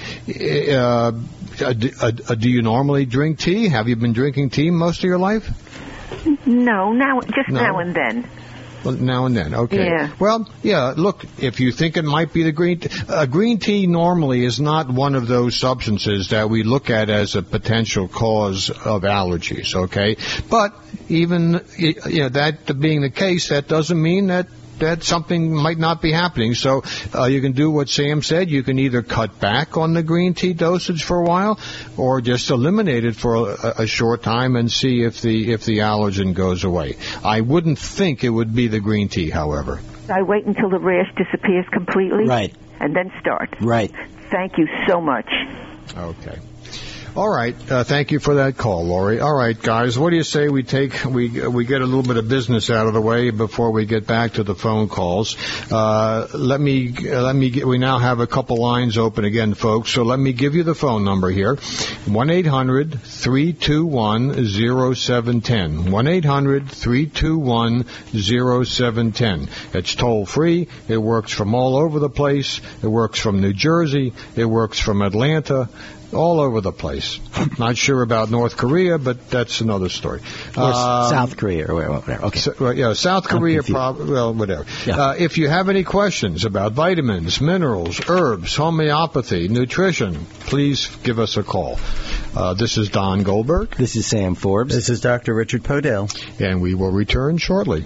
Speaker 3: Do you normally drink tea? Have you been drinking tea most of your life?
Speaker 11: No, now and then.
Speaker 3: Now and then, okay.
Speaker 11: Yeah.
Speaker 3: Well, yeah, look, if you think it might be the green tea normally is not one of those substances that we look at as a potential cause of allergies, okay? But even, that being the case, that doesn't mean that something might not be happening. So you can do what Sam said. You can either cut back on the green tea dosage for a while, or just eliminate it for a short time and see if the allergen goes away. I wouldn't think it would be the green tea, however.
Speaker 11: I wait until the rash disappears completely,
Speaker 4: right,
Speaker 11: and then start.
Speaker 4: Right.
Speaker 11: Thank you so much.
Speaker 3: Okay. All right. Thank you for that call, Lori. All right, guys, what do you say we get a little bit of business out of the way before we get back to the phone calls? We now have a couple lines open again, folks. So let me give you the phone number here. 1-800-321-0710. 1-800-321-0710. It's toll free. It works from all over the place. It works from New Jersey. It works from Atlanta. All over the place. Not sure about North Korea, but that's another story.
Speaker 4: Or South Korea or whatever. Okay.
Speaker 3: South Korea, whatever. Yeah. If you have any questions about vitamins, minerals, herbs, homeopathy, nutrition, please give us a call. This is Don Goldberg.
Speaker 4: This is Sam Forbes.
Speaker 5: This is Dr. Richard Podell.
Speaker 3: And we will return shortly.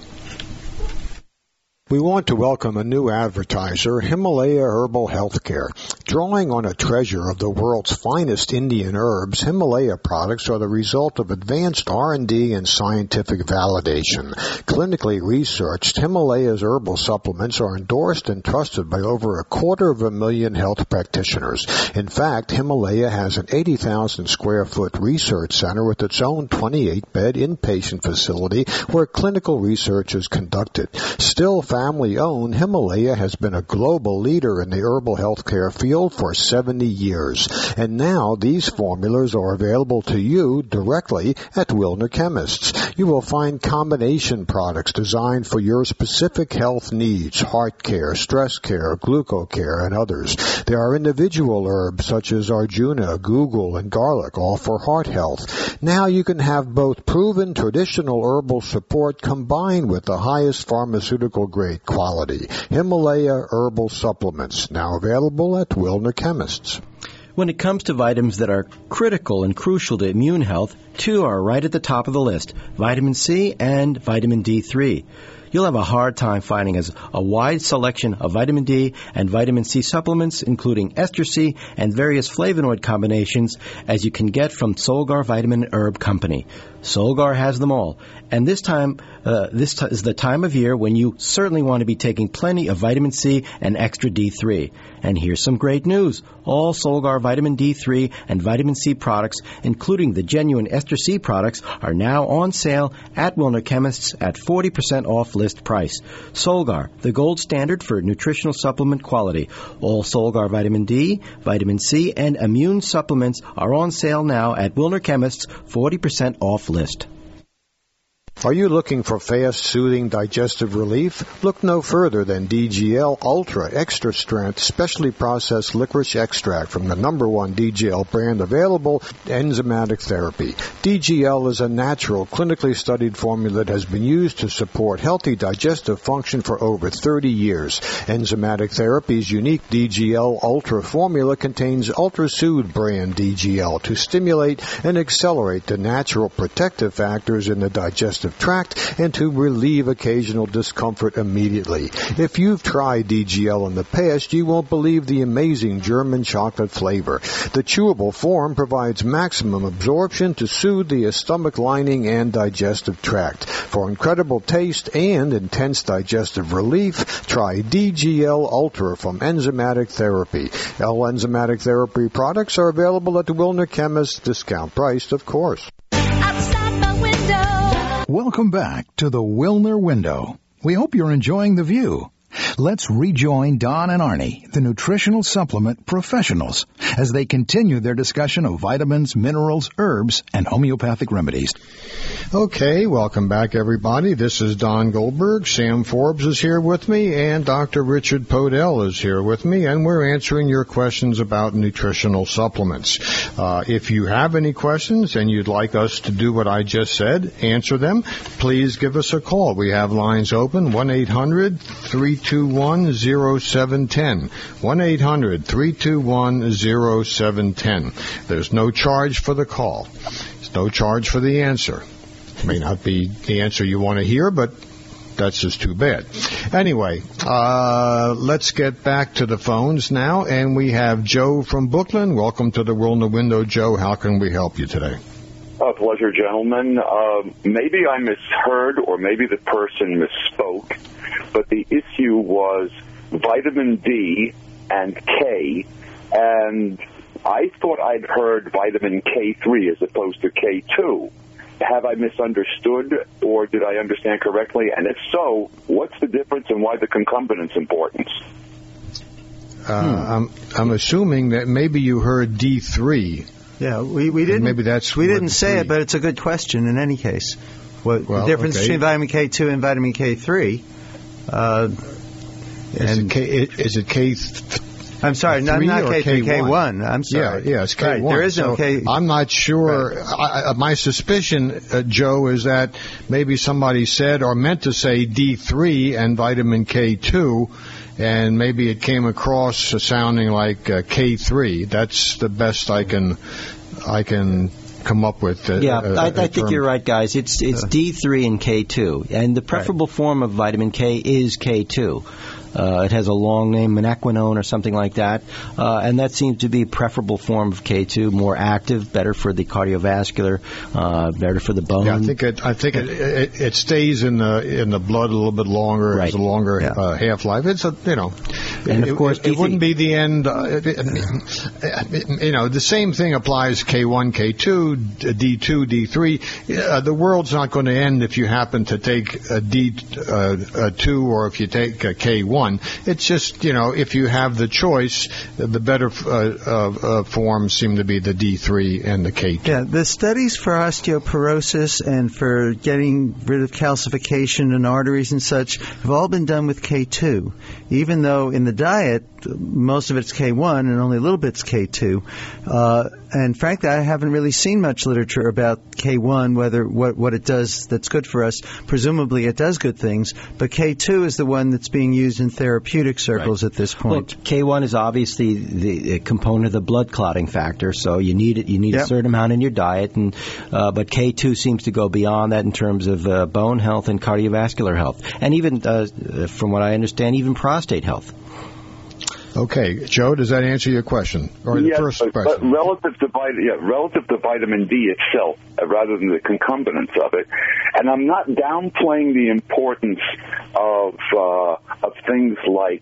Speaker 3: We want to welcome a new advertiser, Himalaya Herbal Healthcare. Drawing on a treasure of the world's finest Indian herbs, Himalaya products are the result of advanced R&D and scientific validation. Clinically researched, Himalaya's herbal supplements are endorsed and trusted by over 250,000 health practitioners. In fact, Himalaya has an 80,000 square foot research center with its own 28-bed inpatient facility where clinical research is conducted. Still family-owned, Himalaya has been a global leader in the herbal healthcare field for 70 years. And now these formulas are available to you directly at Wilner Chemists. You will find combination products designed for your specific health needs, heart care, stress care, glucocare, and others. There are individual herbs such as Arjuna, Google, and garlic, all for heart health. Now you can have both proven traditional herbal support combined with the highest pharmaceutical grade quality. Himalaya Herbal Supplements, now available at Wilner Chemists.
Speaker 4: When it comes to vitamins that are critical and crucial to immune health, 2 are right at the top of the list, vitamin C and vitamin D3. You'll have a hard time finding a wide selection of vitamin D and vitamin C supplements, including ester C and various flavonoid combinations, as you can get from Solgar Vitamin Herb Company. Solgar has them all. And this is the time of year when you certainly want to be taking plenty of vitamin C and extra D3. And here's some great news. All Solgar vitamin D3 and vitamin C products, including the genuine ester C products, are now on sale at Wilner Chemists at 40% off list price. Solgar, the gold standard for nutritional supplement quality. All Solgar vitamin D, vitamin C, and immune supplements are on sale now at Wilner Chemists, 40% off list.
Speaker 3: Are you looking for fast, soothing digestive relief? Look no further than DGL Ultra Extra Strength Specially Processed Licorice Extract from the #1 DGL brand available, Enzymatic Therapy. DGL is a natural, clinically studied formula that has been used to support healthy digestive function for over 30 years. Enzymatic Therapy's unique DGL Ultra formula contains Ultra Soothe brand DGL to stimulate and accelerate the natural protective factors in the digestive tract and to relieve occasional discomfort immediately. If you've tried DGL in the past, you won't believe the amazing German chocolate flavor. The chewable form provides maximum absorption to soothe the stomach lining and digestive tract. For incredible taste and intense digestive relief, try DGL Ultra from Enzymatic Therapy. All Enzymatic Therapy products are available at the Wilner Chemist, discount priced, of course.
Speaker 2: Welcome back to the Wilner Window. We hope you're enjoying the view. Let's rejoin Don and Arnie, the nutritional supplement professionals, as they continue their discussion of vitamins, minerals, herbs, and homeopathic remedies.
Speaker 3: Okay, welcome back, everybody. This is Don Goldberg. Sam Forbes is here with me, and Dr. Richard Podell is here with me, and we're answering your questions about nutritional supplements. If you have any questions and you'd like us to do what I just said, answer them, please give us a call. We have lines open, 1-800-321-0710. 1-800-321-0710. There's no charge for the call. There's no charge for the answer. May not be the answer you want to hear, but that's just too bad. Anyway, let's get back to the phones now, and we have Joe from Brooklyn. Welcome to the Wilner Window, Joe. How can we help you today?
Speaker 12: A pleasure, gentlemen. Maybe I misheard, or maybe the person misspoke, but the issue was vitamin D and K, and I thought I'd heard vitamin K3 as opposed to K2. Have I misunderstood, or did I understand correctly? And if so, what's the difference and why the concomitance importance?
Speaker 3: I'm assuming that maybe you heard D3.
Speaker 5: Yeah, we didn't.
Speaker 3: Maybe that's
Speaker 5: we didn't say it, but it's a good question in any case. The difference between vitamin K2 and vitamin K3?
Speaker 3: Is it K?
Speaker 5: I'm sorry, not K3, K1. I'm sorry.
Speaker 3: Yeah, it's K1.
Speaker 5: Right, there is no K.
Speaker 3: I'm not sure. Right. My suspicion, Joe, is that maybe somebody said or meant to say D3 and vitamin K2, and maybe it came across sounding like K3. That's the best I can come up with.
Speaker 4: I think you're right, guys. It's D3 and K2, and the preferable form of vitamin K is K2. It has a long name, menaquinone or something like that, and that seems to be a preferable form of K2, more active, better for the cardiovascular, better for the bone.
Speaker 3: Yeah, I think it stays in the blood a little bit longer. Right. It has a longer half-life. It's
Speaker 4: and of course
Speaker 3: it wouldn't be the end. The same thing applies K1, K2, D2, D3. The world's not going to end if you happen to take a D2 or if you take a K1. It's just, if you have the choice, the better forms seem to be the D3 and the K2.
Speaker 5: Yeah, the studies for osteoporosis and for getting rid of calcification in arteries and such have all been done with K2, even though in the diet, most of it's K1 and only a little bit's K2. And frankly, I haven't really seen much literature about K1, what it does that's good for us. Presumably it does good things, but K2 is the one that's being used in therapeutic circles at this point.
Speaker 4: Well, K1 is obviously the component of the blood clotting factor, so you need it. You need a certain amount in your diet, but K2 seems to go beyond that in terms of bone health and cardiovascular health, and even, from what I understand, even prostate health.
Speaker 3: Okay, Joe, does that answer your question? Or the first question?
Speaker 12: But relative to vitamin D itself, rather than the concomitants of it, and I'm not downplaying the importance of things like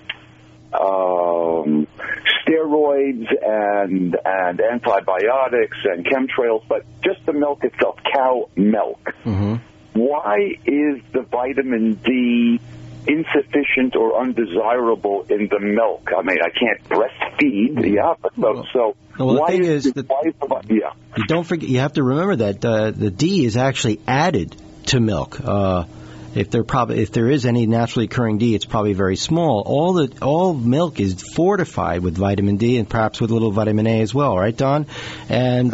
Speaker 12: steroids and antibiotics and chemtrails, but just the milk itself, cow milk. Mm-hmm. Why is the vitamin D insufficient or undesirable in the milk? I mean, I can't breastfeed,
Speaker 4: don't forget, you have to remember that the D is actually added to milk. If there is any naturally occurring D, it's probably very small. All milk is fortified with vitamin D and perhaps with a little vitamin A as well, right, Don? And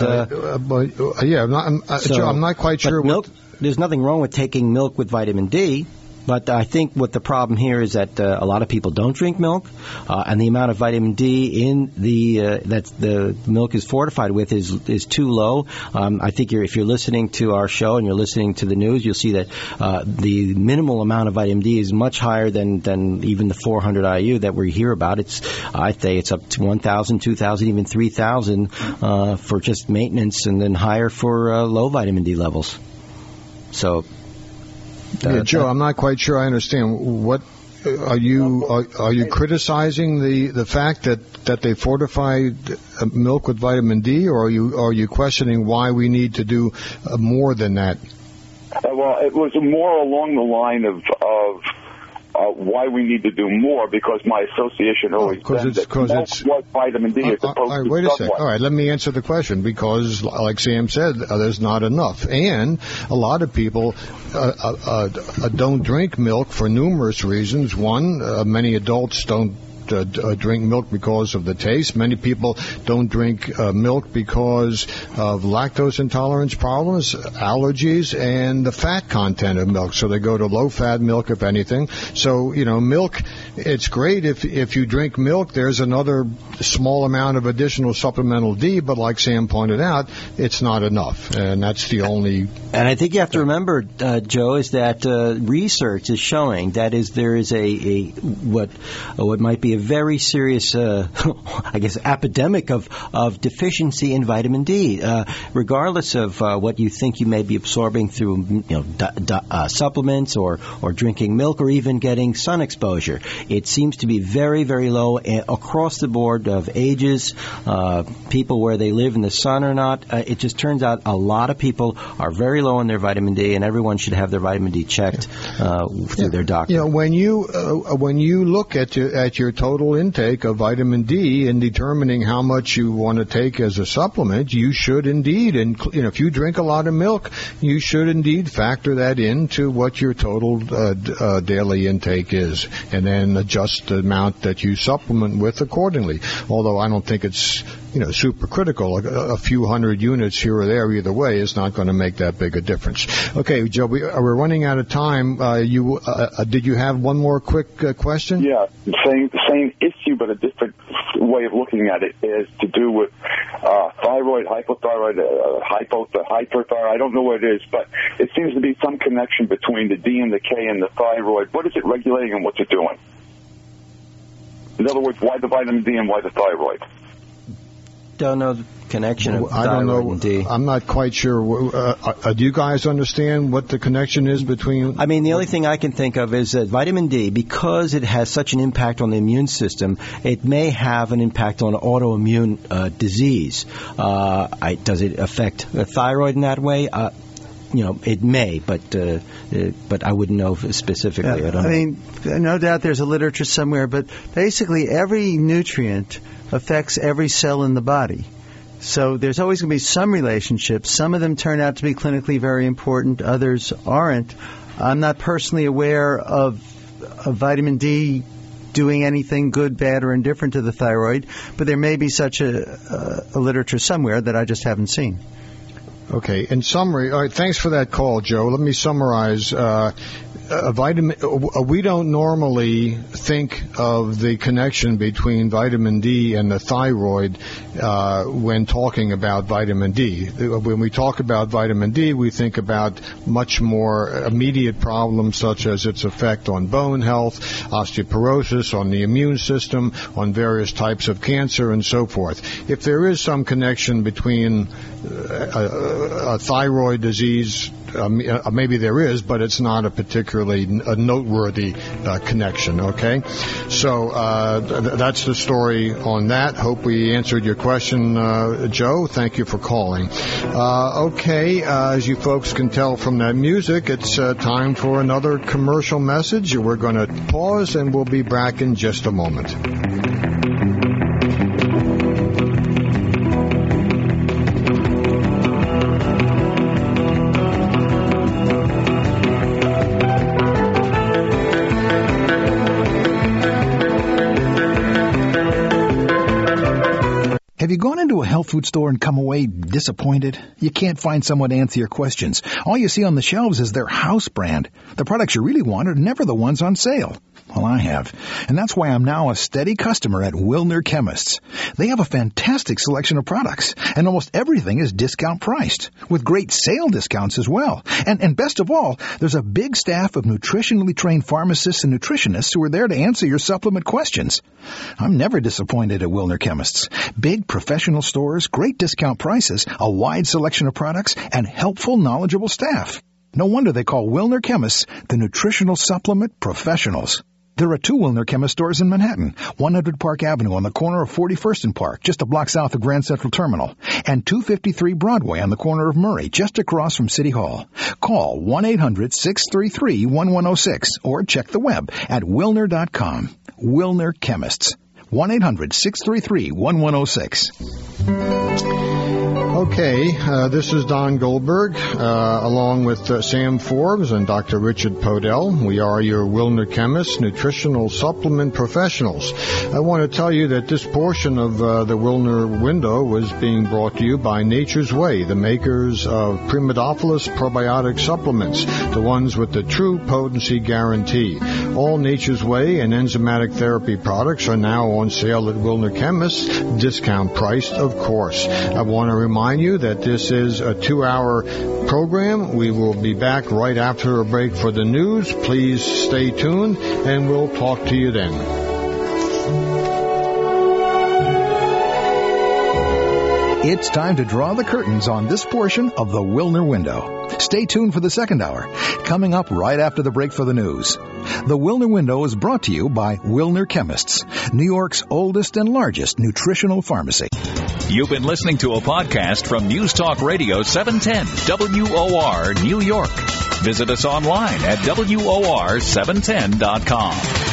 Speaker 3: I'm not quite sure.
Speaker 4: Milk, there's nothing wrong with taking milk with vitamin D. But I think what the problem here is that a lot of people don't drink milk, and the amount of vitamin D in that the milk is fortified with is too low. I think if you're listening to our show and you're listening to the news, you'll see that the minimal amount of vitamin D is much higher than even the 400 IU that we hear about. I'd say it's up to 1,000, 2,000, even 3,000 for just maintenance, and then higher for low vitamin D levels. So.
Speaker 3: Joe, I'm not quite sure I understand. What are you criticizing the fact that they fortified milk with vitamin D, or are you questioning why we need to do more than that?
Speaker 12: Well, it was more along the line of why we need to do more, because my association always said that milk was vitamin D as opposed to
Speaker 3: wait a second. All right, let me answer the question, because, like Sam said, there's not enough. And a lot of people don't drink milk for numerous reasons. One, many adults don't drink milk because of the taste. Many people don't drink milk because of lactose intolerance problems, allergies, and the fat content of milk. So they go to low-fat milk, if anything. So, milk, it's great if you drink milk. There's another small amount of additional supplemental D, but like Sam pointed out, it's not enough. And that's the only...
Speaker 4: And I think you have to remember, Joe, is that research is showing that there is what might be a very serious, I guess, epidemic of deficiency in vitamin D. Regardless of what you think you may be absorbing through supplements or drinking milk or even getting sun exposure, it seems to be very, very low across the board of ages, people where they live in the sun or not. It just turns out a lot of people are very low in their vitamin D, and everyone should have their vitamin D checked through their doctor.
Speaker 3: When you look at your total intake of vitamin D in determining how much you want to take as a supplement, you should indeed, if you drink a lot of milk, you should indeed factor that into what your total daily intake is, and then adjust the amount that you supplement with accordingly. Although I don't think it's super critical. A few hundred units here or there either way is not going to make that big a difference. Okay, Joe, we're running out of time. Did you have one more quick question?
Speaker 12: Yeah, same issue, but a different way of looking at it is to do with thyroid, hypothyroid, hyperthyroid. I don't know what it is, but it seems to be some connection between the D and the K and the thyroid. What is it regulating and what's it doing? In other words, why the vitamin D and why the thyroid?
Speaker 4: Don't know the connection of thyroid and D.
Speaker 3: I'm not quite sure. Do you guys understand what the connection is between?
Speaker 4: I mean, the only thing I can think of is that vitamin D, because it has such an impact on the immune system, it may have an impact on autoimmune disease. Does it affect the thyroid in that way? It may, but I wouldn't know specifically. I mean,
Speaker 5: no doubt there's a literature somewhere, but basically every nutrient affects every cell in the body. So there's always going to be some relationships. Some of them turn out to be clinically very important, others aren't. I'm not personally aware of vitamin D doing anything good, bad, or indifferent to the thyroid, but there may be such a literature somewhere that I just haven't seen.
Speaker 3: Okay. In summary, all right, thanks for that call, Joe. Let me summarize. We don't normally think of the connection between vitamin D and the thyroid when talking about vitamin D. When we talk about vitamin D, we think about much more immediate problems such as its effect on bone health, osteoporosis, on the immune system, on various types of cancer, and so forth. If there is some connection between a thyroid disease, maybe there is, but it's not a particularly noteworthy connection, okay? So that's the story on that. Hope we answered your question, Joe. Thank you for calling. Okay, as you folks can tell from that music, it's time for another commercial message. We're going to pause, and we'll be back in just a moment.
Speaker 2: health food store and come away disappointed? You can't find someone to answer your questions. All you see on the shelves is their house brand. The products you really want are never the ones on sale. Well, I have. And that's why I'm now a steady customer at Wilner Chemists. They have a fantastic selection of products, and almost everything is discount priced, with great sale discounts as well. And best of all, there's a big staff of nutritionally trained pharmacists and nutritionists who are there to answer your supplement questions. I'm never disappointed at Wilner Chemists. Big professional stores, great discount prices, a wide selection of products, and helpful, knowledgeable staff. No wonder they call Wilner Chemists the nutritional supplement professionals. There are 2 Wilner Chemist stores in Manhattan, 100 Park Avenue on the corner of 41st and Park, just a block south of Grand Central Terminal, and 253 Broadway on the corner of Murray, just across from City Hall. Call 1-800-633-1106 or check the web at Wilner.com. Wilner Chemists. 1-800-633-1106.
Speaker 3: Okay, this is Don Goldberg, along with Sam Forbes and Dr. Richard Podell. We are your Wilner Chemists, nutritional supplement professionals. I want to tell you that this portion of the Wilner window was being brought to you by Nature's Way, the makers of Primodophilus probiotic supplements, the ones with the true potency guarantee. All Nature's Way and enzymatic therapy products are now on sale at Wilner Chemists, discount priced, of course. I want to remind you that this is a 2-hour program. We will be back right after a break for the news. Please stay tuned, and we'll talk to you then.
Speaker 2: It's time to draw the curtains on this portion of the Wilner window. Stay tuned for the second hour, coming up right after the break for the news. The Wilner window is brought to you by Wilner Chemists, New York's oldest and largest nutritional pharmacy.
Speaker 1: You've been listening to a podcast from News Talk Radio 710 WOR New York. Visit us online at WOR710.com.